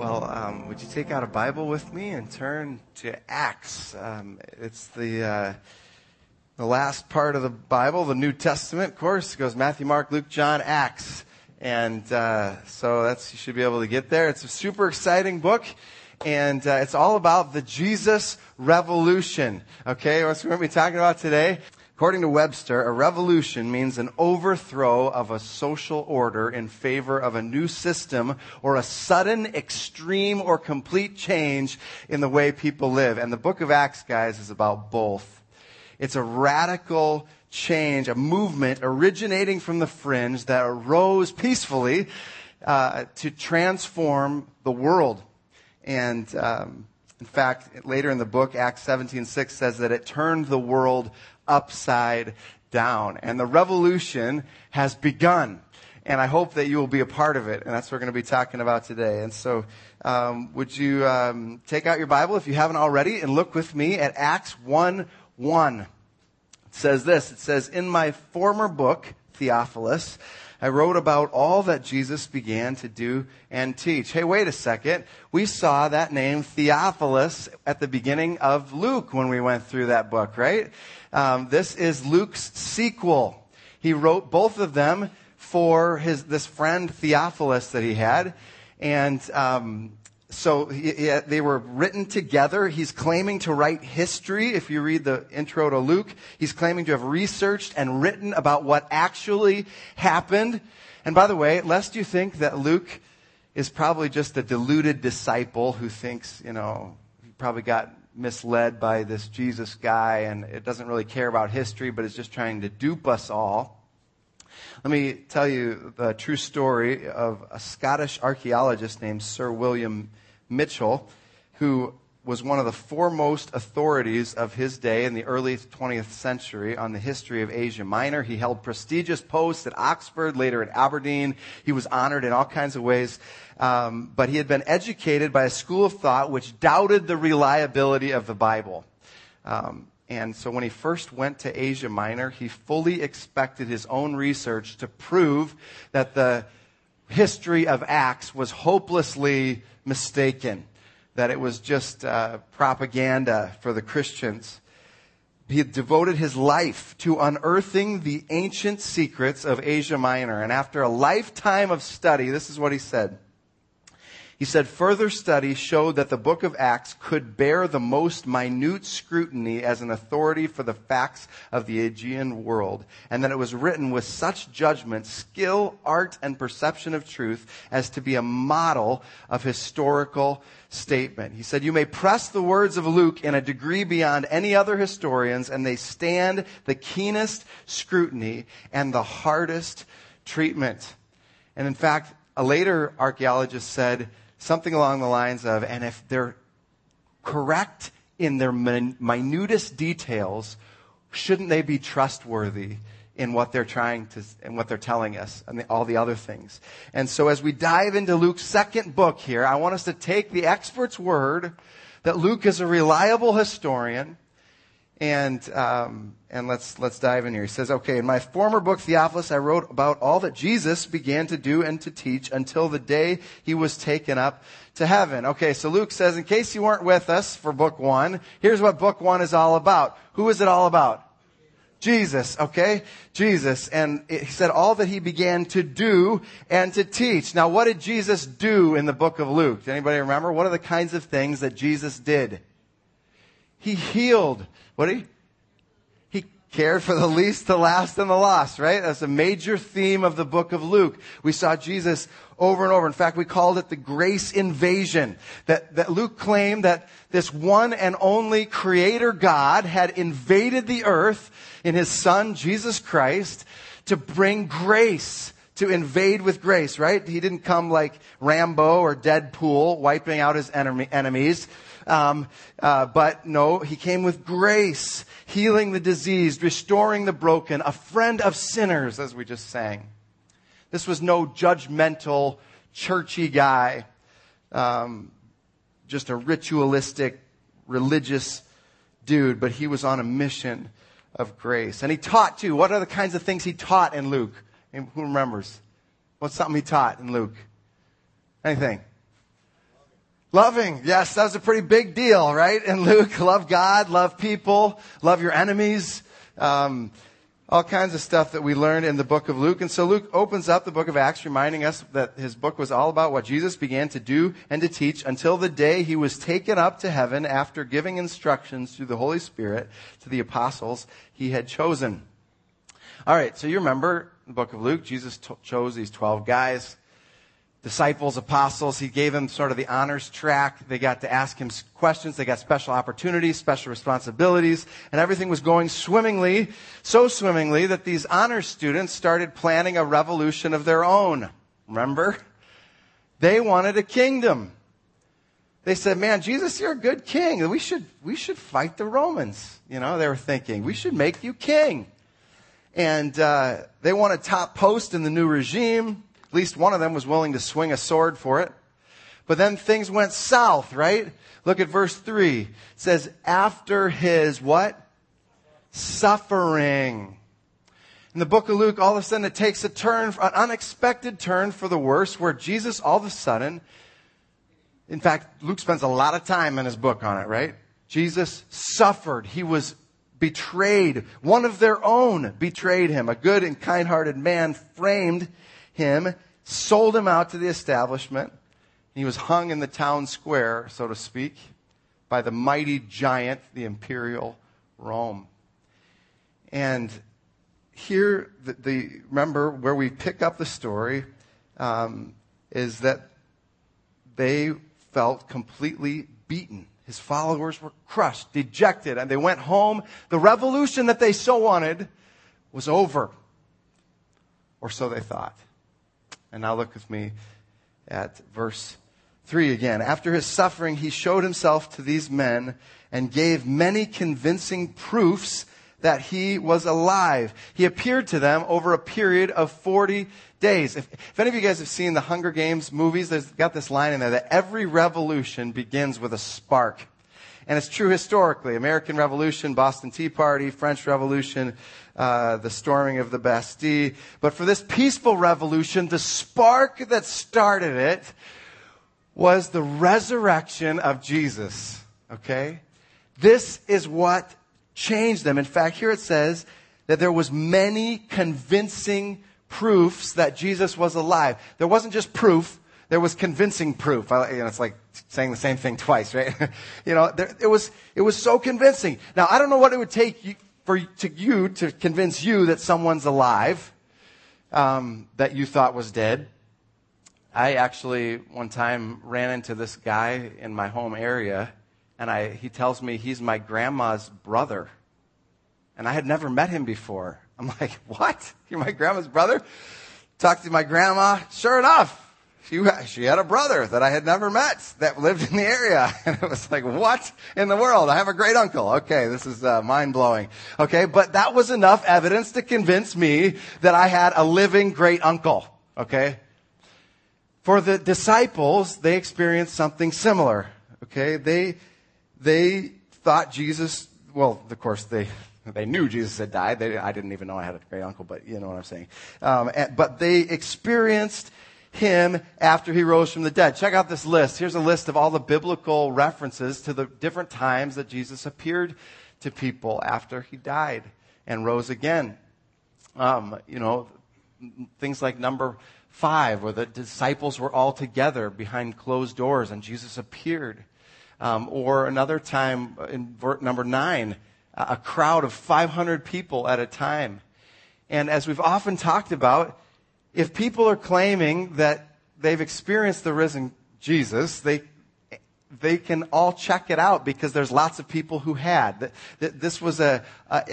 Would you take out a Bible with me and turn to Acts? It's the last part of the Bible, the New Testament, of course. It goes Matthew, Mark, Luke, John, Acts. And so you should be able to get there. It's a super exciting book. And it's all about the Jesus Revolution. Okay, what's we're going to be talking about today? According to Webster, a revolution means an overthrow of a social order in favor of a new system or a sudden, extreme, or complete change in the way people live. And the book of Acts, guys, is about both. It's a radical change, a movement originating from the fringe that arose peacefully to transform the world. And in fact, later in the book, Acts 17:6 says that it turned the world upside down. And the revolution has begun. And I hope that you will be a part of it. And that's what we're going to be talking about today. And so would you take out your Bible if you haven't already and look with me at Acts 1:1. It says this. It says, "In my former book, Theophilus, I wrote about all that Jesus began to do and teach." Hey, wait a second. We saw that name Theophilus at the beginning of Luke when we went through that book, right? This is Luke's sequel. He wrote both of them for this friend Theophilus that he had. And so they were written together. He's claiming to write history. If you read the intro to Luke, he's claiming to have researched and written about what actually happened. And by the way, lest you think that Luke is probably just a deluded disciple who thinks, he probably got misled by this Jesus guy and it doesn't really care about history, but is just trying to dupe us all. Let me tell you the true story of a Scottish archaeologist named Sir William Mitchell, who was one of the foremost authorities of his day in the early 20th century on the history of Asia Minor. He held prestigious posts at Oxford, later at Aberdeen. He was honored in all kinds of ways. But he had been educated by a school of thought which doubted the reliability of the Bible. And so when he first went to Asia Minor, he fully expected his own research to prove that the history of Acts was hopelessly mistaken, that it was just propaganda for the Christians. He had devoted his life to unearthing the ancient secrets of Asia Minor. And after a lifetime of study, this is what he said. He said, "Further study showed that the book of Acts could bear the most minute scrutiny as an authority for the facts of the Aegean world, and that it was written with such judgment, skill, art, and perception of truth as to be a model of historical statement." He said, "You may press the words of Luke in a degree beyond any other historians, and they stand the keenest scrutiny and the hardest treatment." And in fact, a later archaeologist said something along the lines of, and if they're correct in their minutest details, shouldn't they be trustworthy in what they're and what they're telling us and all the other things? And so as we dive into Luke's second book here, I want us to take the expert's word that Luke is a reliable historian. And let's dive in here. He says, okay, "In my former book, Theophilus, I wrote about all that Jesus began to do and to teach until the day he was taken up to heaven." Okay, so Luke says, in case you weren't with us for book 1, here's what book 1 is all about. Who is it all about? Jesus, okay? Jesus. And he said all that he began to do and to teach. Now, what did Jesus do in the book of Luke? Does anybody remember? What are the kinds of things that Jesus did? He healed. What did he? He cared for the least, the last, and the lost, right? That's a major theme of the book of Luke. We saw Jesus over and over. In fact, we called it the grace invasion. That Luke claimed that this one and only Creator God had invaded the earth in His Son, Jesus Christ, to bring grace, to invade with grace, right? He didn't come like Rambo or Deadpool, wiping out his enemies. But no, he came with grace, healing the diseased, restoring the broken, a friend of sinners, as we just sang. This was no judgmental, churchy guy, just a ritualistic, religious dude, but he was on a mission of grace. And he taught too. What are the kinds of things he taught in Luke? Who remembers? What's something he taught in Luke? Anything? Loving, yes, that was a pretty big deal, right? And Luke, love God, love people, love your enemies, all kinds of stuff that we learned in the book of Luke. And so Luke opens up the book of Acts reminding us that his book was all about what Jesus began to do and to teach until the day he was taken up to heaven after giving instructions through the Holy Spirit to the apostles he had chosen. All right, so you remember the book of Luke, Jesus chose these 12 guys, disciples, apostles. He gave them sort of the honors track. They got to ask him questions. They got special opportunities, special responsibilities, and everything was going swimmingly, so swimmingly that these honors students started planning a revolution of their own. Remember? They wanted a kingdom. They said, man, Jesus, you're a good king. We should fight the Romans. They were thinking, we should make you king. And they want a top post in the new regime. At least one of them was willing to swing a sword for it. But then things went south, right? Look at verse 3. It says, after his what? Suffering. In the book of Luke, all of a sudden it takes an unexpected turn for the worse, where Jesus all of a sudden, in fact, Luke spends a lot of time in his book on it, right? Jesus suffered. He was betrayed. One of their own betrayed him. A good and kind-hearted man framed him, sold him out to the establishment. He was hung in the town square, so to speak, by the mighty giant, the imperial Rome. And here, remember where we pick up the story, is that they felt completely beaten. His followers were crushed, dejected, and they went home. The revolution that they so wanted was over. Or so they thought. And now look with me at verse 3 again. After his suffering, he showed himself to these men and gave many convincing proofs that he was alive. He appeared to them over a period of 40 days. If any of you guys have seen the Hunger Games movies, there's got this line in there that every revolution begins with a spark. And it's true historically. American Revolution, Boston Tea Party, French Revolution, the storming of the Bastille. But for this peaceful revolution, the spark that started it was the resurrection of Jesus. Okay? This is what changed them. In fact, here it says that there was many convincing proofs that Jesus was alive. There wasn't just proof. There was convincing proof. It's like saying the same thing twice, right? It was so convincing. Now, I don't know what it would take for you to convince you that someone's alive, that you thought was dead. I actually one time ran into this guy in my home area, and he tells me he's my grandma's brother, and I had never met him before. I'm like, what? You're my grandma's brother? Talked to my grandma. Sure enough. She had a brother that I had never met that lived in the area. And it was like, what in the world? I have a great uncle. Okay, this is mind-blowing. Okay, but that was enough evidence to convince me that I had a living great uncle. Okay? For the disciples, they experienced something similar. Okay? They thought Jesus, well, of course, they knew Jesus had died. I didn't even know I had a great uncle, but you know what I'm saying. But they experienced him after he rose from the dead. Check out this list. Here's a list of all the biblical references to the different times that Jesus appeared to people after he died and rose again. Things like number 5, where the disciples were all together behind closed doors and Jesus appeared. Or another time in number 9, a crowd of 500 people at a time. And as we've often talked about, if people are claiming that they've experienced the risen Jesus, they can all check it out because there's lots of people who had. This was a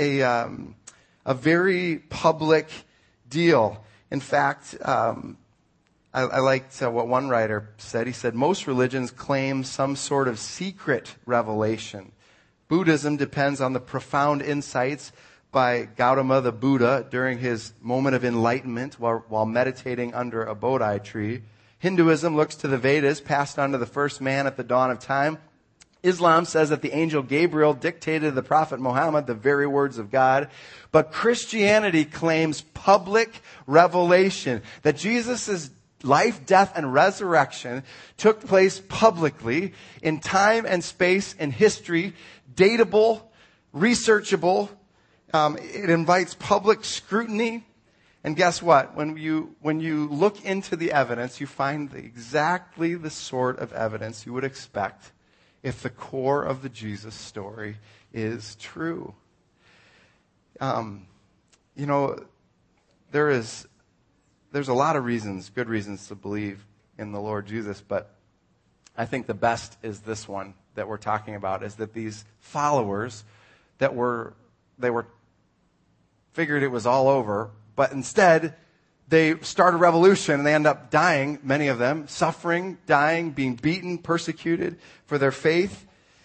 very public deal. In fact, I liked what one writer said. He said, most religions claim some sort of secret revelation. Buddhism depends on the profound insights by Gautama the Buddha during his moment of enlightenment while meditating under a Bodhi tree. Hinduism looks to the Vedas passed on to the first man at the dawn of time. Islam says that the angel Gabriel dictated to the prophet Muhammad the very words of God. But Christianity claims public revelation, that Jesus' life, death, and resurrection took place publicly in time and space and history, datable, researchable. It invites public scrutiny. And guess what? When you look into the evidence, you find exactly the sort of evidence you would expect if the core of the Jesus story is true. There's a lot of reasons, good reasons to believe in the Lord Jesus, but I think the best is this one that we're talking about, is that these followers they figured it was all over, but instead they start a revolution and they end up dying, many of them, suffering, dying, being beaten, persecuted for their faith.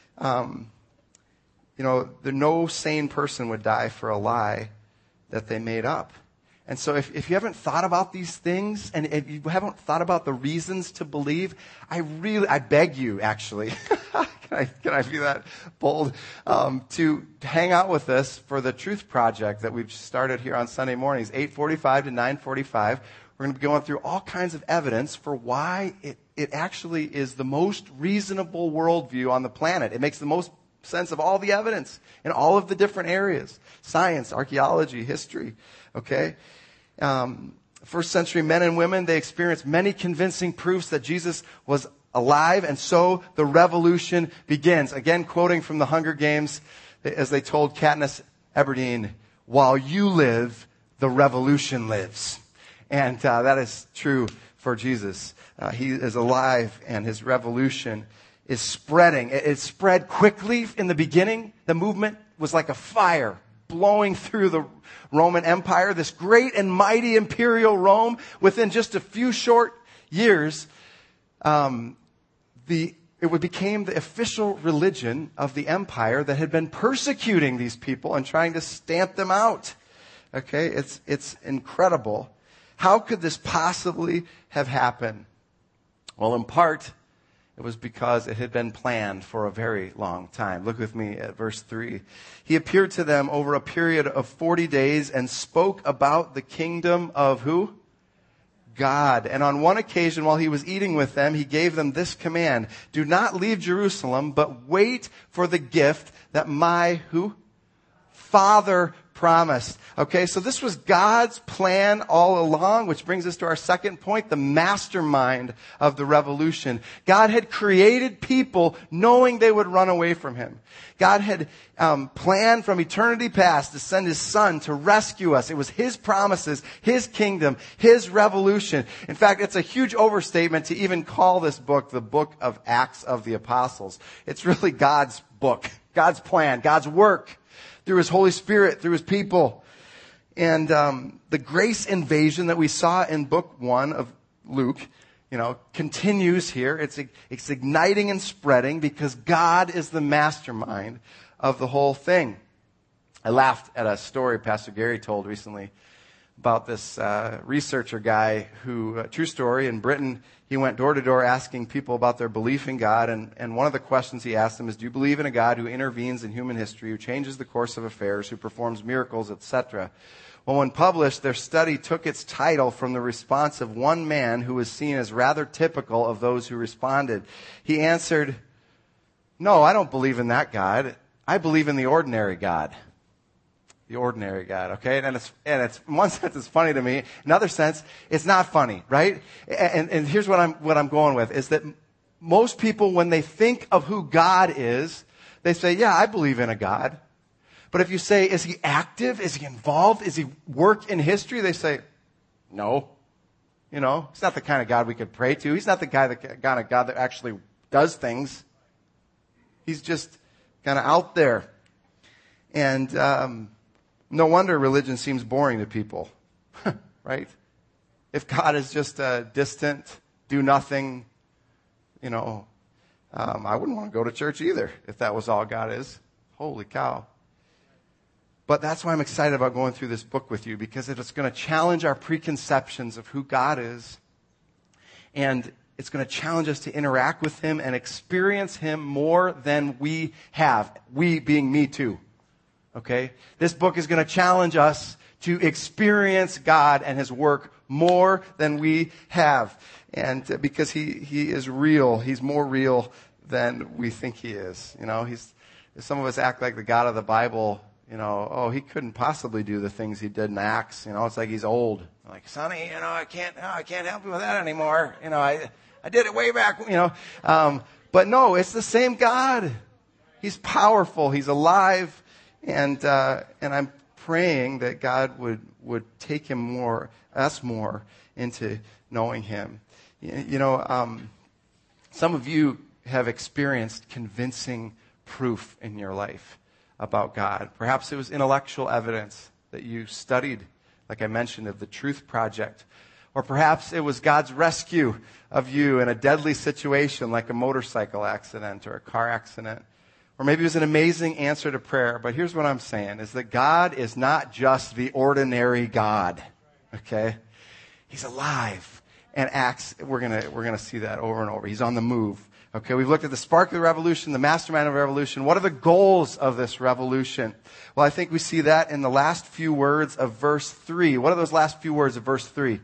No sane person would die for a lie that they made up. And so if you haven't thought about these things, and if you haven't thought about the reasons to believe, I beg you, actually, can I be that bold, to hang out with us for the Truth Project that we've started here on Sunday mornings, 8:45 to 9:45. We're going to be going through all kinds of evidence for why it actually is the most reasonable worldview on the planet. It makes the most sense of all the evidence in all of the different areas. Science, archaeology, history, okay? First century men and women, they experienced many convincing proofs that Jesus was alive, and so the revolution begins. Again, quoting from the Hunger Games, as they told Katniss Everdeen, "While you live, the revolution lives." And that is true for Jesus. He is alive, and his revolution is spreading. It spread quickly in the beginning. The movement was like a fire blowing through the Roman Empire, this great and mighty imperial Rome. Within just a few short years, it became the official religion of the empire that had been persecuting these people and trying to stamp them out. Okay, it's incredible. How could this possibly have happened? Well, in part, it was because it had been planned for a very long time. Look with me at verse 3. He appeared to them over a period of 40 days and spoke about the kingdom of who? God. And on one occasion, while he was eating with them, he gave them this command: "Do not leave Jerusalem, but wait for the gift that my who? Father promised." Okay, so this was God's plan all along, which brings us to our second point, the mastermind of the revolution. God had created people knowing they would run away from him. God had planned from eternity past to send his son to rescue us. It was his promises, his kingdom, his revolution. In fact, it's a huge overstatement to even call this book the book of Acts of the Apostles. It's really God's book, God's plan, God's work through his Holy Spirit, through his people. And the grace invasion that we saw in book 1 of Luke, continues here. It's igniting and spreading because God is the mastermind of the whole thing. I laughed at a story Pastor Gary told recently about this researcher guy who, true story, in Britain, he went door to door asking people about their belief in God. And one of the questions he asked them is, do you believe in a God who intervenes in human history, who changes the course of affairs, who performs miracles, etc.? Well, when published, their study took its title from the response of one man who was seen as rather typical of those who responded. He answered, "No, I don't believe in that God. I believe in the ordinary God." The ordinary God, okay? And it's in one sense it's funny to me. In another sense, it's not funny, right? And here's what I'm going with, is that most people, when they think of who God is, they say, yeah, I believe in a God. But if you say, is he active? Is he involved? Is he work in history? They say, no. He's not the kind of God we could pray to. He's not the kind of God that actually does things. He's just kind of out there. And no wonder religion seems boring to people, right? If God is just a distant, do nothing, I wouldn't want to go to church either if that was all God is. Holy cow. But that's why I'm excited about going through this book with you, because it's going to challenge our preconceptions of who God is. And it's going to challenge us to interact with him and experience him more than we have. We being me too. Okay? This book is going to challenge us to experience God and His work more than we have. And because He is real, He's more real than we think He is. You know, some of us act like the God of the Bible, you know, oh, He couldn't possibly do the things He did in Acts. You know, it's like He's old. Like, Sonny, you know, I can't help you with that anymore. You know, I did it way back, you know. But no, it's the same God. He's powerful. He's alive. And I'm praying that God would take us more into knowing Him. You know, some of you have experienced convincing proof in your life about God. Perhaps it was intellectual evidence that you studied, like I mentioned, of the Truth Project. Or perhaps it was God's rescue of you in a deadly situation like a motorcycle accident or a car accident. Or maybe it was an amazing answer to prayer. But here's what I'm saying, is that God is not just the ordinary God. Okay? He's alive. And Acts, we're gonna see that over and over. He's on the move. Okay, we've looked at the spark of the revolution, the mastermind of the revolution. What are the goals of this revolution? Well, I think we see that in the last few words of verse 3. What are those last few words of verse 3?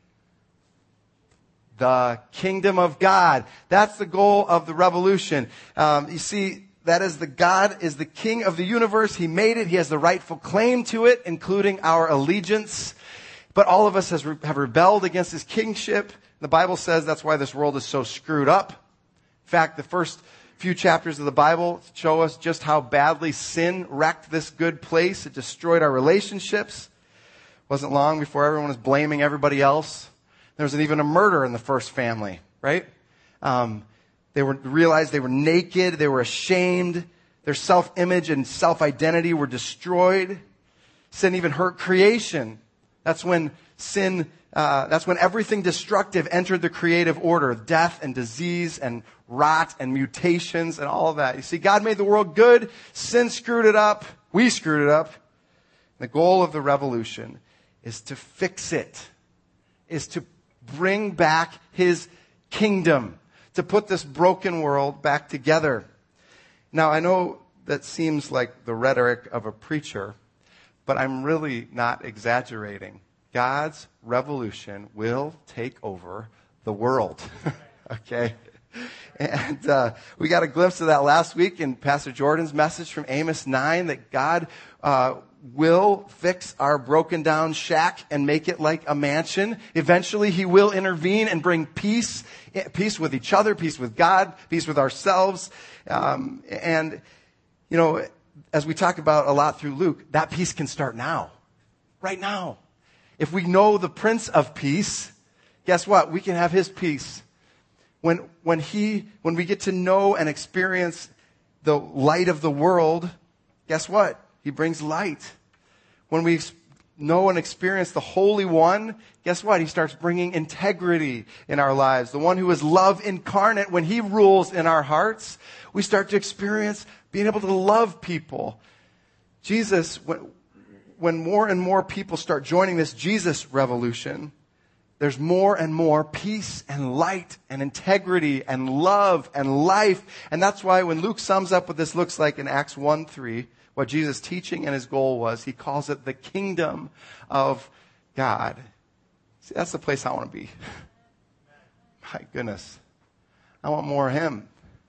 The kingdom of God. That's the goal of the revolution. You see, that is God is the king of the universe. He made it. He has the rightful claim to it, including our allegiance. But all of us have rebelled against His kingship. The Bible says that's why this world is so screwed up. In fact, the first few chapters of the Bible show us just how badly sin wrecked this good place. It destroyed our relationships. It wasn't long before everyone was blaming everybody else. There was even a murder in the first family, right? They realized they were naked. They were ashamed. Their self-image and self-identity were destroyed. Sin even hurt creation. That's when everything destructive entered the creative order. Death and disease and rot and mutations and all of that. You see, God made the world good. Sin screwed it up. We screwed it up. The goal of the revolution is to fix it. Is to bring back His kingdom. To put this broken world back together. Now, I know that seems like the rhetoric of a preacher, but I'm really not exaggerating. God's revolution will take over the world. Okay? And we got a glimpse of that last week in Pastor Jordan's message from Amos 9, that God will fix our broken down shack and make it like a mansion. Eventually, He will intervene and bring peace with each other, peace with God, peace with ourselves. And, you know, as we talk about a lot through Luke, that peace can start now. Right now. If we know the Prince of Peace, guess what? We can have His peace. When we get to know and experience the light of the world, guess what? He brings light. When we know and experience the Holy One, guess what? He starts bringing integrity in our lives. The one who is love incarnate, when He rules in our hearts, we start to experience being able to love people. Jesus, when more and more people start joining this Jesus revolution, there's more and more peace and light and integrity and love and life. And that's why when Luke sums up what this looks like in Acts 1:3, what Jesus' teaching and His goal was, he calls it the kingdom of God. See, that's the place I want to be. My goodness. I want more of Him.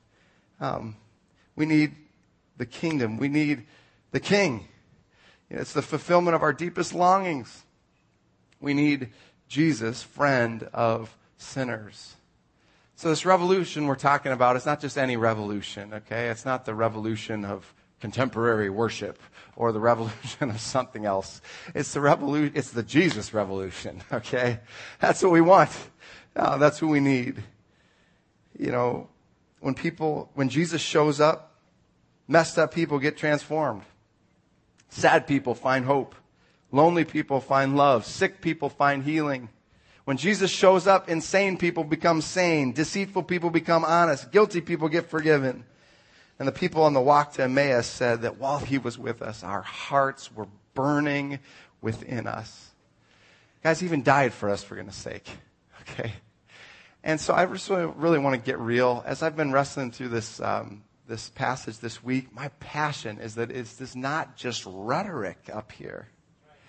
We need the kingdom. We need the King. It's the fulfillment of our deepest longings. We need Jesus, friend of sinners. So this revolution we're talking about, it's not just any revolution, okay? It's not the revolution of contemporary worship or the revolution of something else. It's the Jesus revolution, okay? That's what we want. That's what we need. You know, when Jesus shows up, messed up people get transformed. Sad people find hope. Lonely people find love. Sick people find healing. When Jesus shows up, insane people become sane. Deceitful people become honest. Guilty people get forgiven. And the people on the walk to Emmaus said that while He was with us, our hearts were burning within us. Guys, He even died for us, for goodness sake. Okay? And so I just really want to get real. As I've been wrestling through this passage this week, my passion is that it's not just rhetoric up here.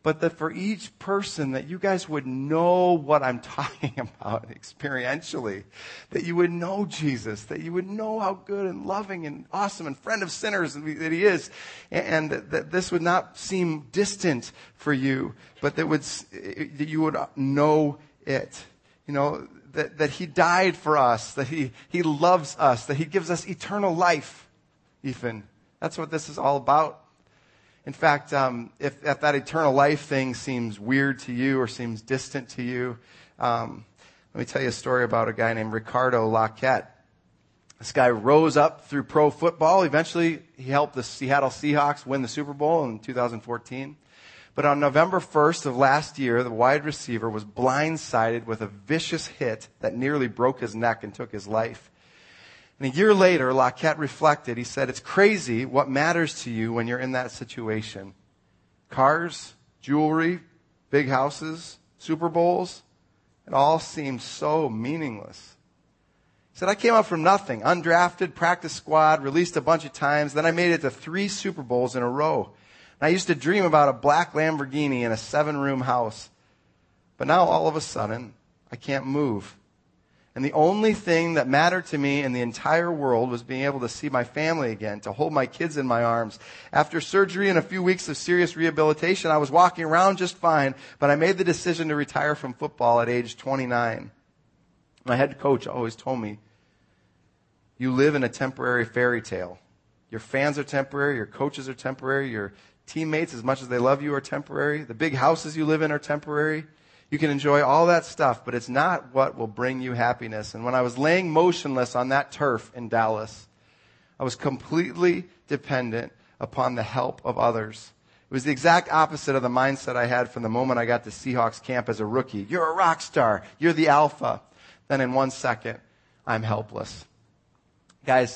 but that for each person that you guys would know what I'm talking about experientially, that you would know Jesus, that you would know how good and loving and awesome and friend of sinners that he is, and that this would not seem distant for you, but that you would know it. You know, that he died for us, that he loves us, that he gives us eternal life, Ethan. That's what this is all about. In fact, if that eternal life thing seems weird to you or seems distant to you, let me tell you a story about a guy named Ricardo Laquette. This guy rose up through pro football. Eventually, he helped the Seattle Seahawks win the Super Bowl in 2014. But on November 1st of last year, the wide receiver was blindsided with a vicious hit that nearly broke his neck and took his life. And a year later, Laquette reflected. He said, "It's crazy what matters to you when you're in that situation. Cars, jewelry, big houses, Super Bowls, it all seems so meaningless." He said, "I came up from nothing, undrafted, practice squad, released a bunch of times. Then I made it to 3 Super Bowls in a row. And I used to dream about a black Lamborghini in a 7-room house. But now all of a sudden, I can't move. And the only thing that mattered to me in the entire world was being able to see my family again, to hold my kids in my arms. After surgery and a few weeks of serious rehabilitation, I was walking around just fine, but I made the decision to retire from football at age 29. My head coach always told me, you live in a temporary fairy tale. Your fans are temporary, your coaches are temporary, your teammates, as much as they love you, are temporary. The big houses you live in are temporary. You can enjoy all that stuff, but it's not what will bring you happiness." And when I was laying motionless on that turf in Dallas, I was completely dependent upon the help of others. It was the exact opposite of the mindset I had from the moment I got to Seahawks camp as a rookie. You're a rock star. You're the alpha. Then in 1 second, I'm helpless. Guys,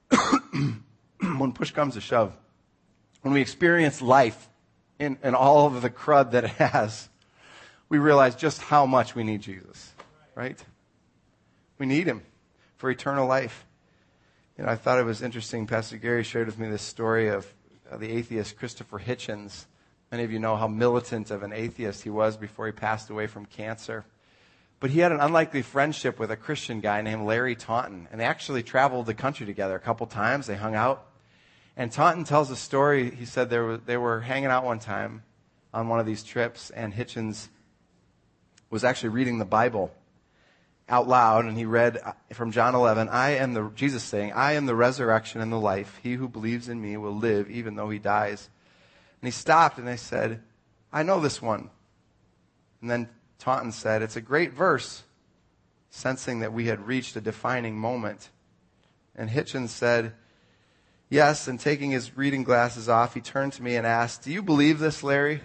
when push comes to shove, when we experience life in all of the crud that it has, we realize just how much we need Jesus, right? We need him for eternal life. You know, I thought it was interesting. Pastor Gary shared with me this story of the atheist Christopher Hitchens. Many of you know how militant of an atheist he was before he passed away from cancer. But he had an unlikely friendship with a Christian guy named Larry Taunton. And they actually traveled the country together a couple times. They hung out. And Taunton tells a story. He said they were hanging out one time on one of these trips, and Hitchens was actually reading the Bible out loud, and he read from John 11, Jesus saying, "I am the resurrection and the life. He who believes in me will live even though he dies." And he stopped and they said, "I know this one." And then Taunton said, "It's a great verse," sensing that we had reached a defining moment. And Hitchens said, "Yes," and taking his reading glasses off, he turned to me and asked, "Do you believe this, Larry?"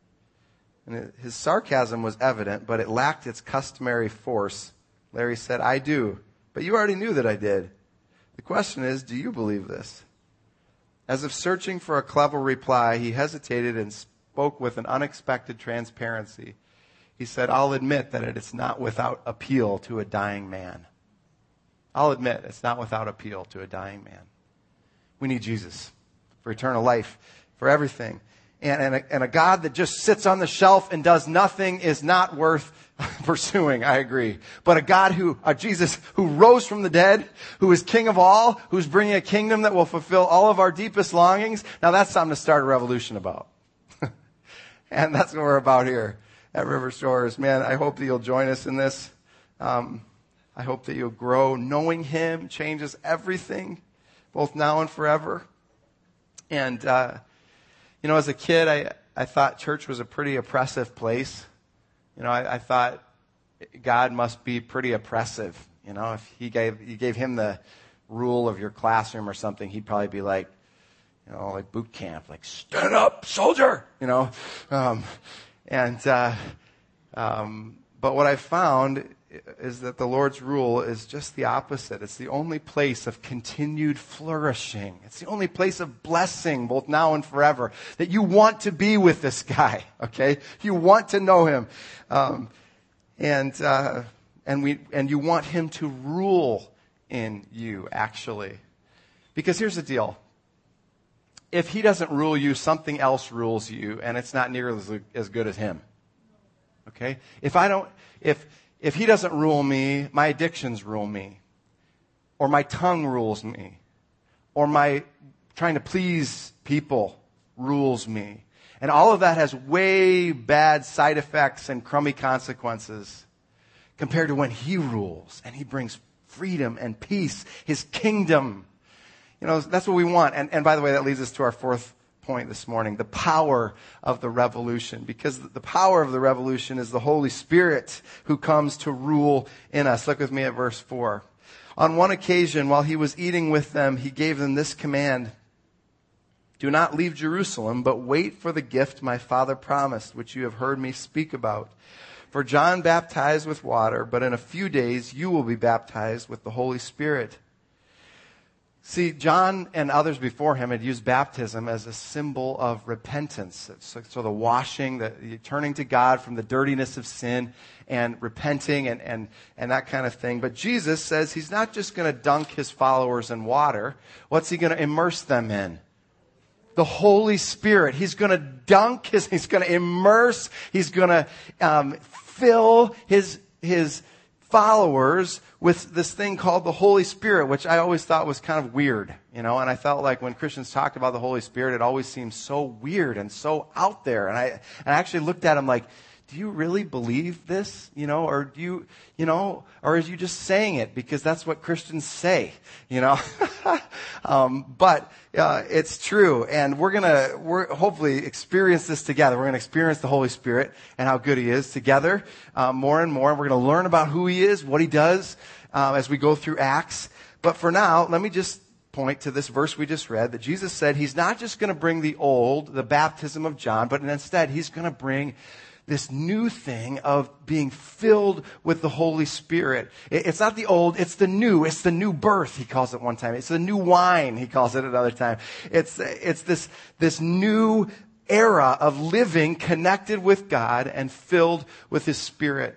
And his sarcasm was evident, but it lacked its customary force. Larry said, "I do, but you already knew that I did. The question is, do you believe this?" As if searching for a clever reply, he hesitated and spoke with an unexpected transparency. He said, "I'll admit that it is not without appeal to a dying man." I'll admit it's not without appeal to a dying man. We need Jesus for eternal life, for everything. And a God that just sits on the shelf and does nothing is not worth pursuing, I agree. But a Jesus who rose from the dead, who is King of all, who's bringing a kingdom that will fulfill all of our deepest longings, now that's something to start a revolution about. And that's what we're about here at River Shores. Man, I hope that you'll join us in this. I hope that you'll grow. Knowing him changes everything, both now and forever. And, as a kid, I thought church was a pretty oppressive place. I thought God must be pretty oppressive. If you gave him the rule of your classroom or something, he'd probably be like boot camp, like, stand up, soldier, But what I found is that the Lord's rule is just the opposite. It's the only place of continued flourishing. It's the only place of blessing, both now and forever. That you want to be with this guy, okay? You want to know him, and you want him to rule in you, actually. Because here's the deal: if he doesn't rule you, something else rules you, and it's not nearly as good as him. Okay? If he doesn't rule me, my addictions rule me. Or my tongue rules me. Or my trying to please people rules me. And all of that has way bad side effects and crummy consequences compared to when he rules and he brings freedom and peace, his kingdom. You know, that's what we want. And by the way, that leads us to our fourth point this morning, the power of the revolution. Because the power of the revolution is the Holy Spirit who comes to rule in us. Look with me at verse 4. On one occasion, while he was eating with them, he gave them this command: do not leave Jerusalem, but wait for the gift my Father promised, which you have heard me speak about. For John baptized with water, but in a few days you will be baptized with the Holy Spirit. See, John and others before him had used baptism as a symbol of repentance. So the washing, the turning to God from the dirtiness of sin and repenting and that kind of thing. But Jesus says he's not just going to dunk his followers in water. What's he going to immerse them in? The Holy Spirit. He's going to he's going to immerse, he's going to fill his followers with this thing called the Holy Spirit, which I always thought was kind of weird, you know, and I felt like when Christians talked about the Holy Spirit, it always seemed so weird and so out there. And I actually looked at him like, do you really believe this? You know, or or are you just saying it because that's what Christians say, you know? But it's true. And we're hopefully experience this together. We're going to experience the Holy Spirit and how good he is together, more and more. We're going to learn about who he is, what he does, as we go through Acts. But for now, let me just point to this verse we just read, that Jesus said he's not just going to bring the baptism of John, but instead he's going to bring this new thing of being filled with the Holy Spirit. It's not the old, it's the new. It's the new birth, he calls it one time. It's the new wine, he calls it another time. It's this new era of living connected with God and filled with his Spirit.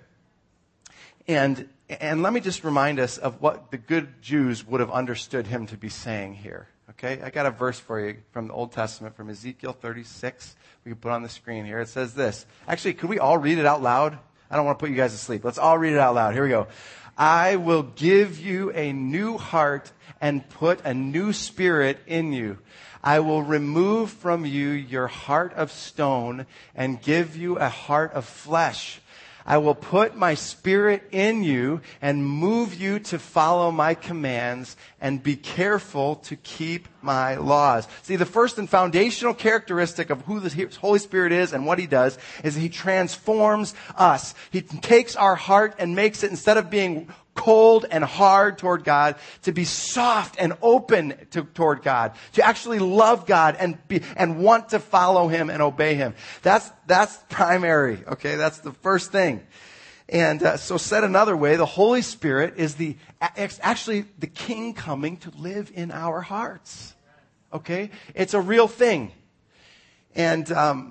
And let me just remind us of what the good Jews would have understood him to be saying here. Okay? I got a verse for you from the Old Testament, from Ezekiel 36. We can put on the screen here. It says this. Actually, could we all read it out loud? I don't want to put you guys to sleep. Let's all read it out loud. Here we go. I will give you a new heart and put a new spirit in you. I will remove from you your heart of stone and give you a heart of flesh. I will put my spirit in you and move you to follow my commands and be careful to keep my laws. See, the first and foundational characteristic of who the Holy Spirit is and what he does is he transforms us. He takes our heart and makes it, instead of being cold and hard toward God, to be soft and open toward God, to actually love God and want to follow him and obey him. That's primary. Okay, that's the first thing. And so said another way, the Holy Spirit is actually the King coming to live in our hearts. Okay, it's a real thing. And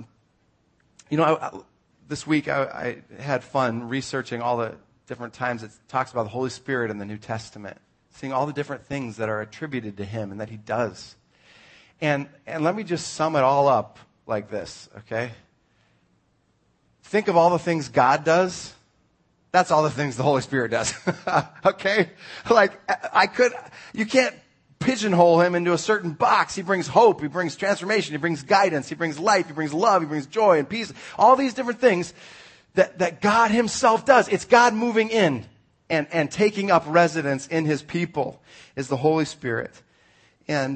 this week I had fun researching all the different times it talks about the Holy Spirit in the New Testament, seeing all the different things that are attributed to him and that he does. And let me just sum it all up like this, okay? Think of all the things God does. That's all the things the Holy Spirit does. Okay? Like, you can't pigeonhole him into a certain box. He brings hope. He brings transformation. He brings guidance. He brings life. He brings love. He brings joy and peace. All these different things that God himself does. It's God moving in and taking up residence in his people is the Holy Spirit. And,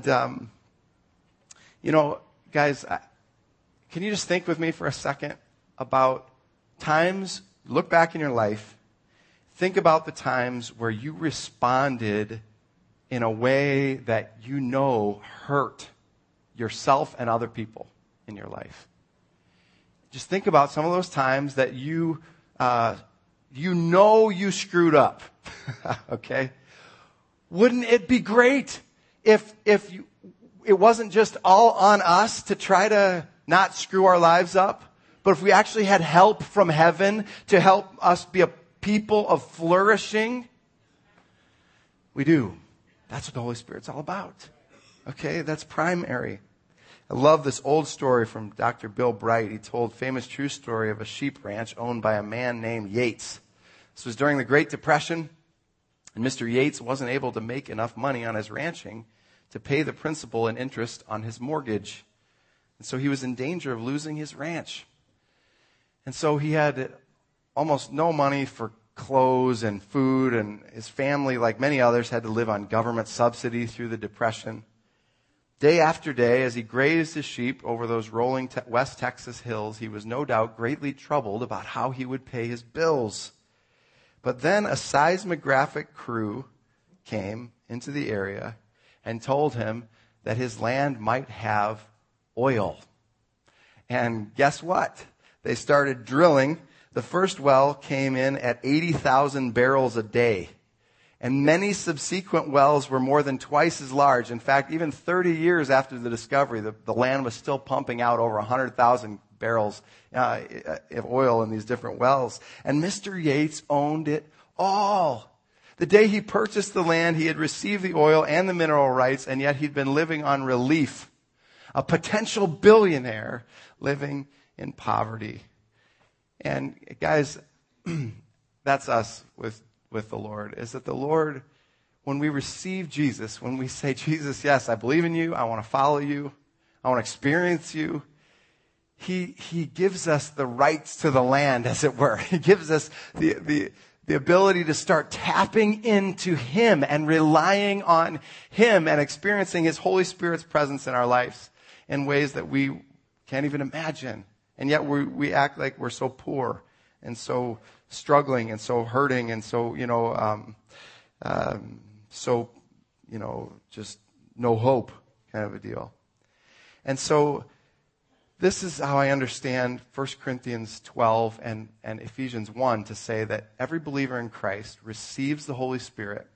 guys, can you just think with me for a second about times, look back in your life, think about the times where you responded in a way that hurt yourself and other people in your life. Just think about some of those times that you screwed up. Okay? Wouldn't it be great if it wasn't just all on us to try to not screw our lives up, but if we actually had help from heaven to help us be a people of flourishing? We do. That's what the Holy Spirit's all about. Okay? That's primary. I love this old story from Dr. Bill Bright. He told a famous true story of a sheep ranch owned by a man named Yates. This was during the Great Depression, and Mr. Yates wasn't able to make enough money on his ranching to pay the principal and interest on his mortgage. And so he was in danger of losing his ranch. And so he had almost no money for clothes and food, and his family, like many others, had to live on government subsidy through the Depression. Day after day, as he grazed his sheep over those rolling West Texas hills, he was no doubt greatly troubled about how he would pay his bills. But then a seismographic crew came into the area and told him that his land might have oil. And guess what? They started drilling. The first well came in at 80,000 barrels a day. And many subsequent wells were more than twice as large. In fact, even 30 years after the discovery, the land was still pumping out over 100,000 barrels of oil in these different wells. And Mr. Yates owned it all. The day he purchased the land, he had received the oil and the mineral rights, and yet he'd been living on relief. A potential billionaire living in poverty. And guys, that's us with the Lord, is that the Lord, when we receive Jesus, when we say, Jesus, yes, I believe in you, I want to follow you, I want to experience you, He gives us the rights to the land, as it were. He gives us the ability to start tapping into Him and relying on Him and experiencing His Holy Spirit's presence in our lives in ways that we can't even imagine. And yet we act like we're so poor and so struggling and so hurting and so, just no hope kind of a deal. And so this is how I understand 1 Corinthians 12 and Ephesians 1 to say that every believer in Christ receives the Holy Spirit.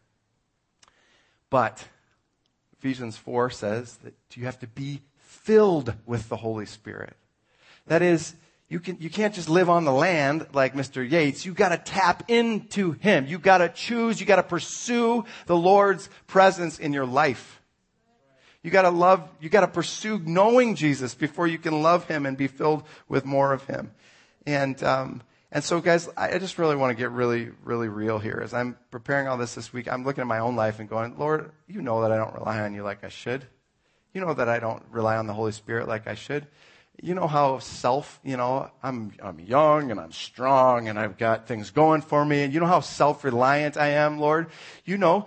But Ephesians 4 says that you have to be filled with the Holy Spirit. That is, you can't just live on the land like Mr. Yates. You got to tap into Him. You got to choose. You got to pursue the Lord's presence in your life. You got to pursue knowing Jesus before you can love Him and be filled with more of Him. And so guys, I just really want to get really, really real here. As I'm preparing all this week, I'm looking at my own life and going, Lord, you know that I don't rely on you like I should. You know that I don't rely on the Holy Spirit like I should. You know how I'm young and I'm strong and I've got things going for me. And you know how self-reliant I am, Lord. You know,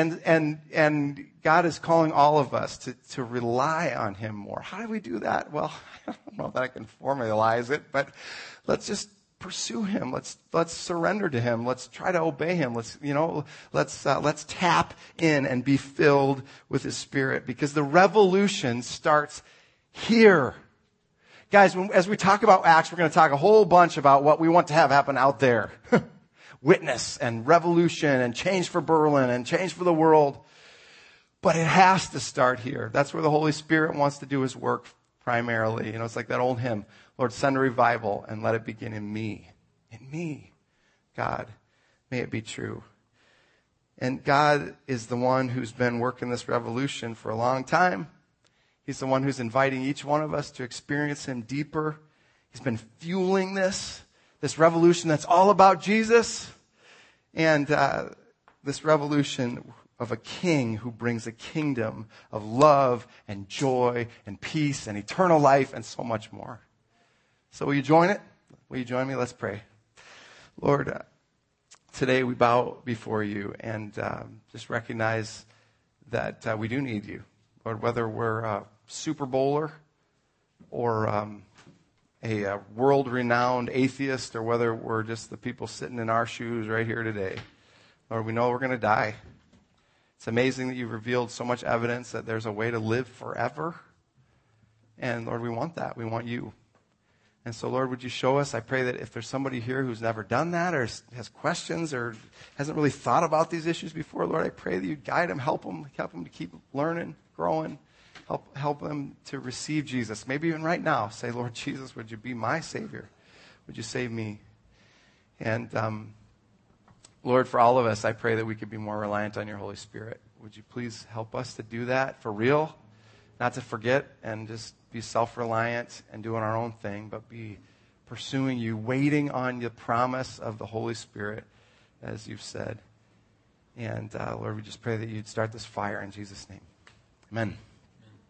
and God is calling all of us to rely on Him more. How do we do that? Well, I don't know that I can formalize it, but let's just pursue Him. Let's surrender to Him. Let's try to obey Him. Let's tap in and be filled with His Spirit, because the revolution starts here. Guys, as we talk about Acts, we're going to talk a whole bunch about what we want to have happen out there. Witness and revolution and change for Berlin and change for the world. But it has to start here. That's where the Holy Spirit wants to do His work primarily. It's like that old hymn, Lord, send a revival and let it begin in me. In me, God, may it be true. And God is the one who's been working this revolution for a long time. He's the one who's inviting each one of us to experience Him deeper. He's been fueling this revolution that's all about Jesus. And this revolution of a king who brings a kingdom of love and joy and peace and eternal life and so much more. So will you join it? Will you join me? Let's pray. Lord, today we bow before You and just recognize that we do need You. Lord, whether we're a Super Bowler or a world-renowned atheist, or whether we're just the people sitting in our shoes right here today, Lord, we know we're going to die. It's amazing that You've revealed so much evidence that there's a way to live forever. And Lord, we want that. We want You. And so, Lord, would You show us? I pray that if there's somebody here who's never done that or has questions or hasn't really thought about these issues before, Lord, I pray that You'd guide them, help them to keep learning, growing, help them to receive Jesus. Maybe even right now, say, Lord Jesus, would You be my Savior? Would You save me? And Lord, for all of us, I pray that we could be more reliant on Your Holy Spirit. Would You please help us to do that for real, not to forget and just be self-reliant and doing our own thing, but be pursuing you, waiting on the promise of the Holy Spirit, as you've said. And Lord, we just pray that you'd start this fire in Jesus' name. Amen.